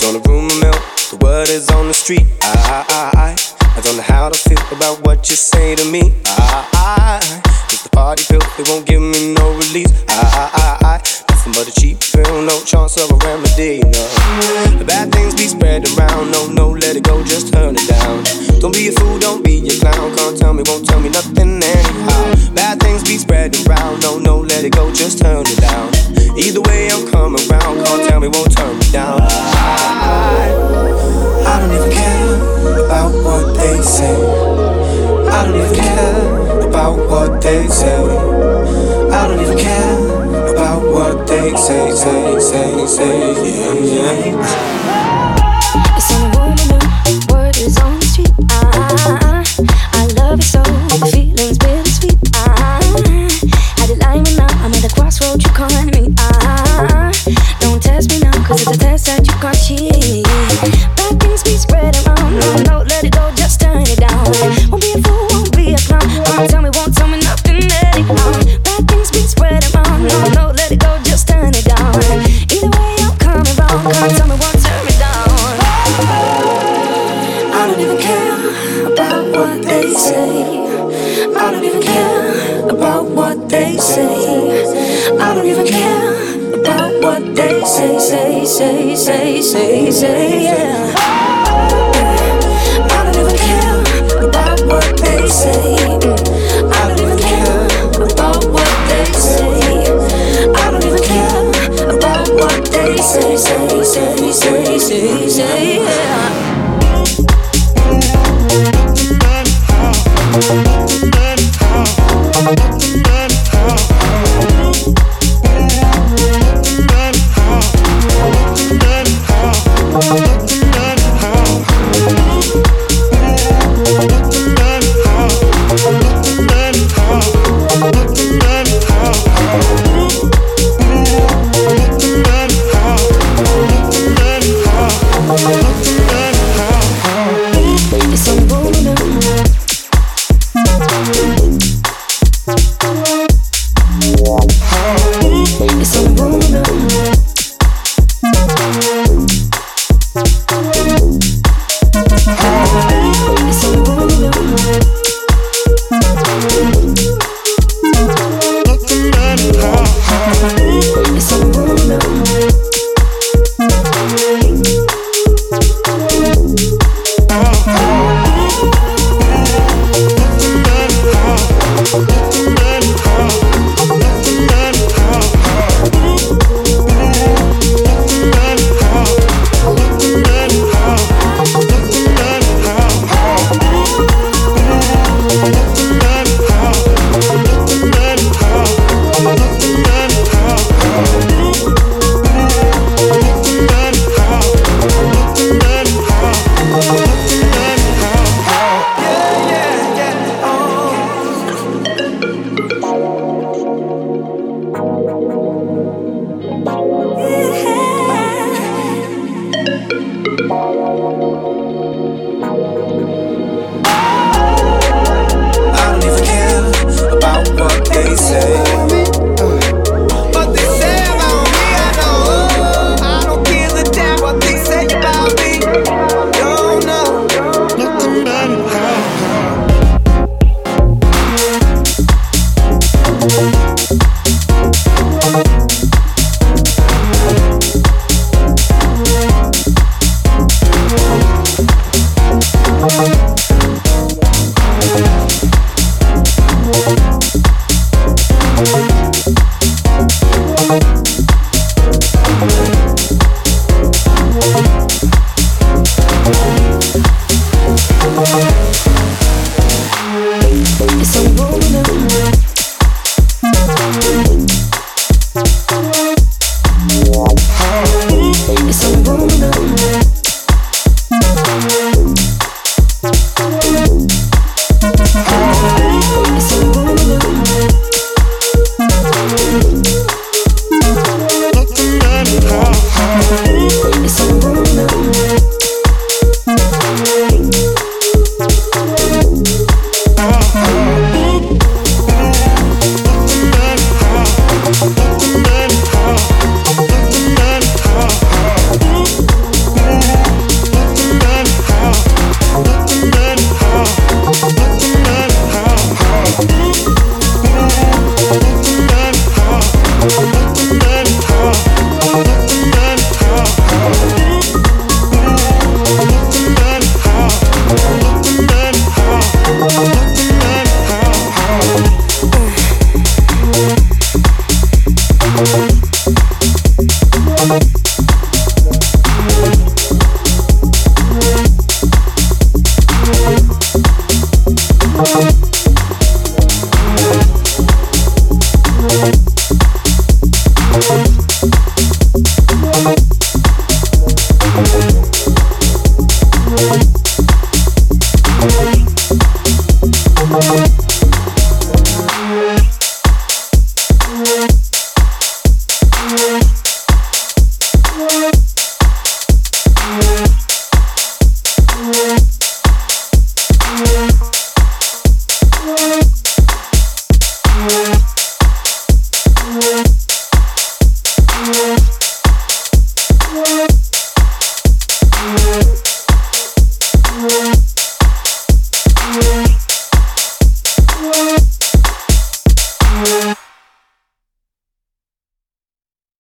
gonna rumor mill the word is on the street. I don't know how to feel about what you say to me. If the party pill, they won't give me no release. Nothing but a cheap pill, no chance of a remedy. No, the bad things be spread around. No, let it go, just turn it down. Don't be a fool, don't be a clown. Can't tell me, won't tell me nothing anyhow. Bad things be spread around. No, let it go, just turn it down. Either way, I'm coming round. Can't tell me, won't turn me down. I don't even care about what they say. I don't even care about what they say. I don't even care about what they say, yeah. It's on the woman, word is on the street. I love it so, the feeling's bittersweet. I did lie now, I'm at the crossroads, you can't meet. Don't test me now, cause it's a test that you can't cheat. Bad things be spread around, no, let it go, just turn it down. Won't be a fool, won't be a clown. Won't tell me nothing anyhow. Bad things be spread around, no, let it go, just turn it down. Either way, I'm coming round, can't tell me won't turn me down. I don't even care about what they say. I don't even care about what they say. I don't even care about what they say, yeah. I don't even care about what they say. I don't even care about what they say. I don't even care about what they say, yeah. Let it